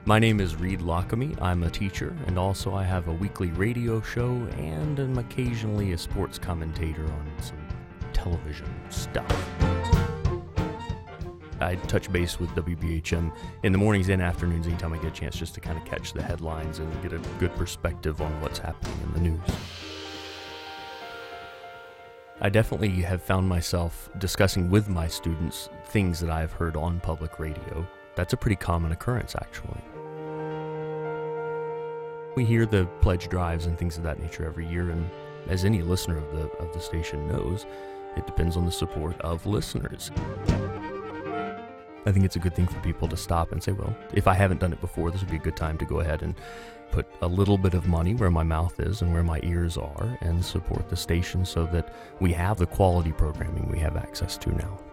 My name is Reed Lockamy. I'm a teacher, and also I have a weekly radio show and am occasionally a sports commentator on some television stuff. I touch base with WBHM in the mornings and afternoons anytime I get a chance, just to kind of catch the headlines and get a good perspective on what's happening in the news. I definitely have found myself discussing with my students things that I've heard on public radio. That's a pretty common occurrence, actually. We hear the pledge drives and things of that nature every year, and as any listener of the station knows, it depends on the support of listeners. I think it's a good thing for people to stop and say, well, if I haven't done it before, this would be a good time to go ahead and put a little bit of money where my mouth is and where my ears are and support the station so that we have the quality programming we have access to now.